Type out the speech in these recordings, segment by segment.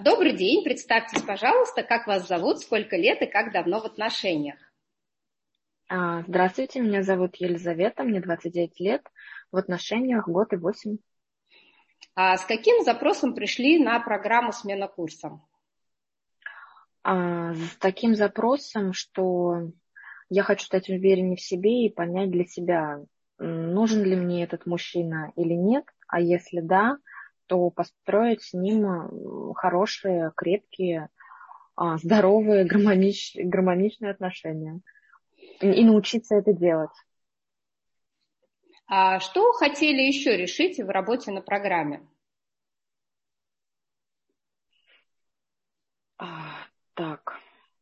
Добрый день, представьтесь, пожалуйста, как вас зовут, сколько лет и как давно в отношениях? Здравствуйте, меня зовут Елизавета, мне 29 лет, в отношениях год и 8. С каким запросом пришли на программу «Смена курса»? С таким запросом, что я хочу стать увереннее в себе и понять для себя, нужен ли мне этот мужчина или нет, а если да, то построить с ним хорошие, крепкие, здоровые, гармоничные отношения и научиться это делать. Что хотели еще решить в работе на программе? Так.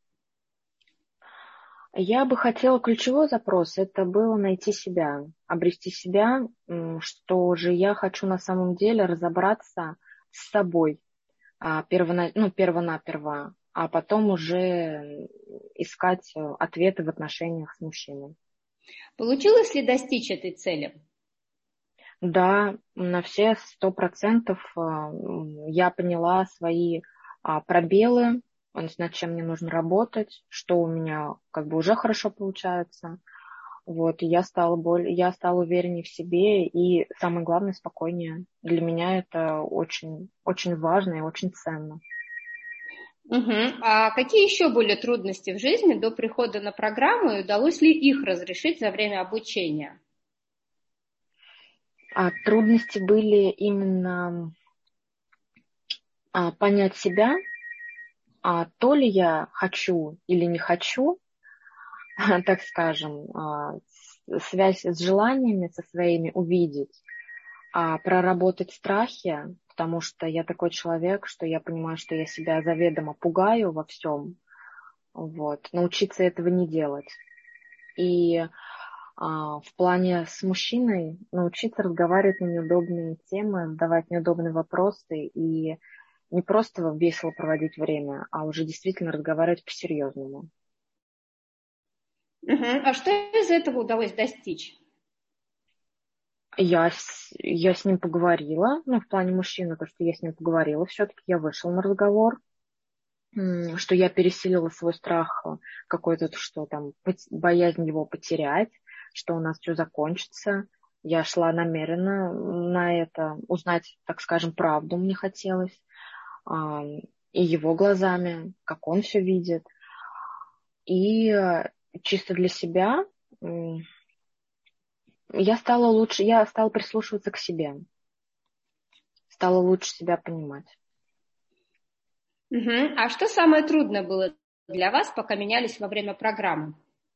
Я бы хотела, ключевой запрос, это было найти себя, обрести себя, что же я хочу на самом деле разобраться с собой первонаперво, а потом уже искать ответы в отношениях с мужчиной. Получилось ли достичь этой цели? Да, на все 100% я поняла свои пробелы, над чем мне нужно работать, что у меня как бы уже хорошо получается. Вот, и я стала увереннее в себе и, самое главное, спокойнее. Для меня это очень, очень важно и очень ценно. Угу. А какие еще были трудности в жизни до прихода на программу и удалось ли их разрешить за время обучения? Трудности были именно понять себя, то ли я хочу или не хочу, так скажем, связь с желаниями со своими увидеть, проработать страхи, потому что я такой человек, что я понимаю, что я себя заведомо пугаю во всем. Вот. Научиться этого не делать. И в плане с мужчиной научиться разговаривать на неудобные темы, задавать неудобные вопросы и не просто весело проводить время, а уже действительно разговаривать по-серьезному. Угу. А что из этого удалось достичь? Я с ним поговорила, в плане мужчины, то, что я с ним поговорила, все-таки я вышла на разговор, что я пересилила свой страх какой-то, что там боязнь его потерять, что у нас все закончится. Я шла намеренно на это, узнать, так скажем, правду мне хотелось, и его глазами, как он все видит. И чисто для себя я стала прислушиваться к себе, стала лучше себя понимать. Угу. А что самое трудное было для вас, пока менялись во время программы?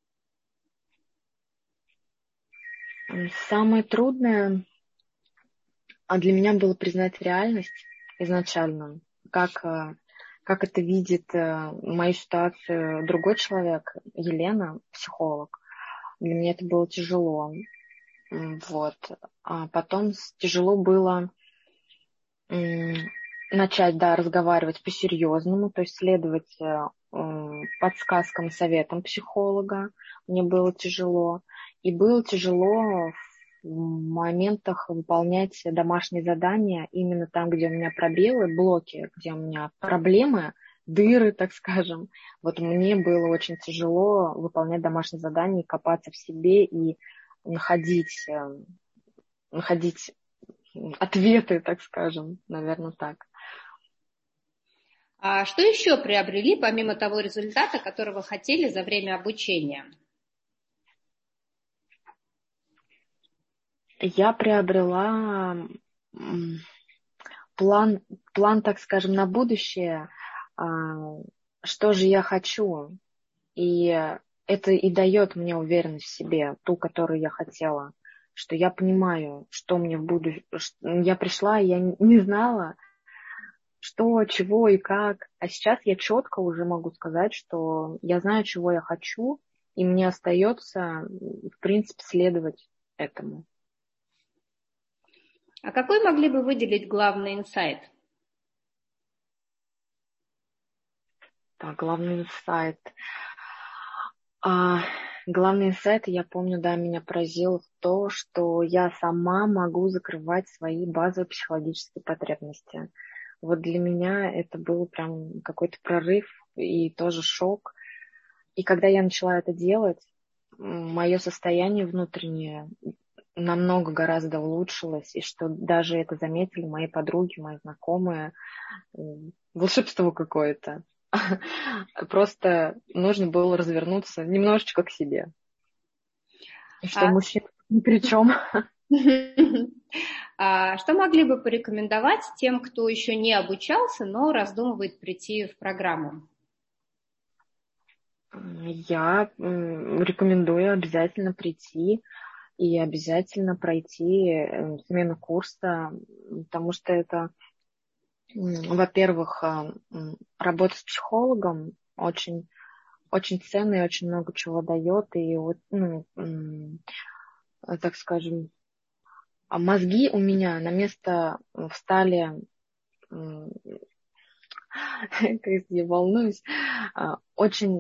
Самое трудное для меня было признать реальность изначально, как это видит мою ситуацию другой человек, Елена, психолог. Для меня это было тяжело. Вот. А потом тяжело было начать, разговаривать по-серьезному, то есть следовать подсказкам, советам психолога. Мне было тяжело. И было тяжело в моментах выполнять домашние задания именно там, где у меня пробелы, блоки, где у меня проблемы, дыры, так скажем. Вот мне было очень тяжело выполнять домашние задания, копаться в себе и находить ответы, так скажем, наверное, так. А что еще приобрели, помимо того результата, которого хотели за время обучения? Я приобрела план, так скажем, на будущее, что же я хочу. И это и дает мне уверенность в себе, ту, которую я хотела, что я понимаю, что мне в будущем. Я пришла, и я не знала, что, чего и как. А сейчас я четко уже могу сказать, что я знаю, чего я хочу, и мне остается, в принципе, следовать этому. А какой могли бы выделить главный инсайт? Так, главный инсайт. Главный инсайт, я помню, меня поразило то, что я сама могу закрывать свои базовые психологические потребности. Вот для меня это был прям какой-то прорыв и тоже шок. И когда я начала это делать, мое состояние внутреннее намного гораздо улучшилось, и что даже это заметили мои подруги, мои знакомые. Волшебство какое-то. Просто нужно было развернуться немножечко к себе. И что мужчина ни при чем. Что могли бы порекомендовать тем, кто еще не обучался, но раздумывает прийти в программу? Я рекомендую обязательно прийти и обязательно пройти смену курса, потому что это, во-первых, работа с психологом очень, очень ценная и очень много чего дает, и вот, так скажем, мозги у меня на место встали, я волнуюсь, очень...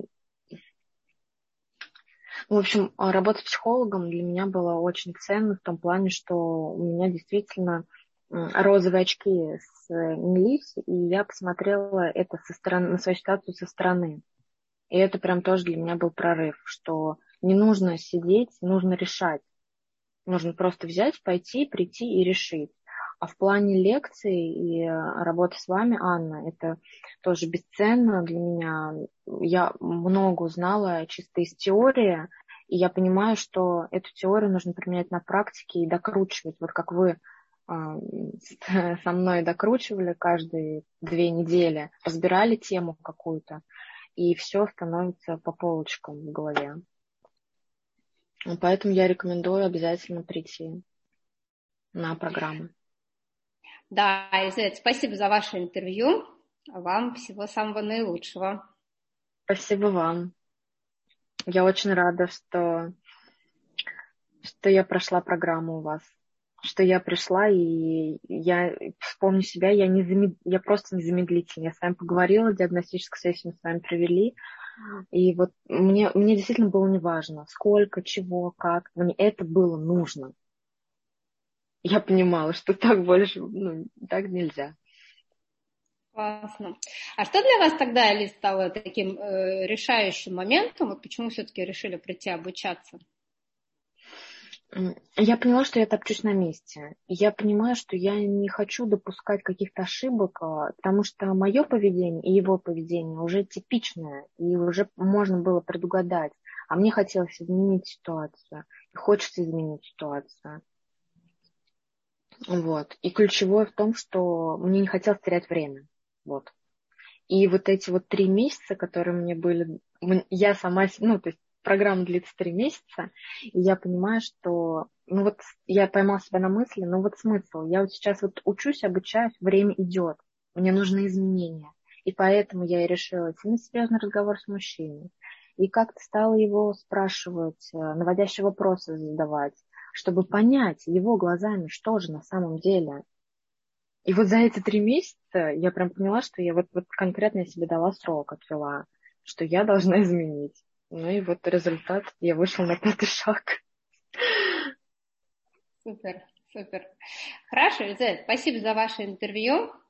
В общем, работа психологом для меня была очень ценна в том плане, что у меня действительно розовые очки снялись, и я посмотрела это со стороны, на свою ситуацию со стороны. И это прям тоже для меня был прорыв, что не нужно сидеть, нужно решать. Нужно просто взять, пойти, прийти и решить. А в плане лекций и работы с вами, Анна, это тоже бесценно для меня. Я много узнала чисто из теории, и я понимаю, что эту теорию нужно применять на практике и докручивать. Вот как вы со мной докручивали каждые 2 недели, разбирали тему какую-то, и все становится по полочкам в голове. Поэтому я рекомендую обязательно прийти на программу. Да, Изет, спасибо за ваше интервью. Вам всего самого наилучшего. Спасибо вам. Я очень рада, что я прошла программу у вас, что я пришла, и я вспомню себя, я просто незамедлительно. Я с вами поговорила, диагностическую сессию мы с вами провели, и вот мне действительно было неважно, сколько, чего, как, мне это было нужно. Я понимала, что так больше, так нельзя. Классно. А что для вас тогда, Алис, стало таким решающим моментом, и почему все-таки решили прийти обучаться? Я поняла, что я топчусь на месте. Я понимаю, что я не хочу допускать каких-то ошибок, потому что мое поведение и его поведение уже типичное, и уже можно было предугадать. А мне хотелось изменить ситуацию, и хочется изменить ситуацию. Вот. И ключевое в том, что мне не хотелось терять время. Вот. И вот эти 3 месяца, которые мне были, я сама, то есть программа длится 3 месяца, и я понимаю, что, я поймала себя на мысли, смысл, я сейчас учусь, обучаюсь, время идет, мне нужны изменения. И поэтому я и решила идти на серьезный разговор с мужчиной. И как-то стала его спрашивать, наводящие вопросы задавать, чтобы понять его глазами, что же на самом деле. И вот за эти 3 месяца я прям поняла, что я конкретно я себе дала срок, отвела, что я должна изменить. Ну и вот результат, я вышла на 5-й шаг. Супер, супер. Хорошо, Изет, спасибо за ваше интервью.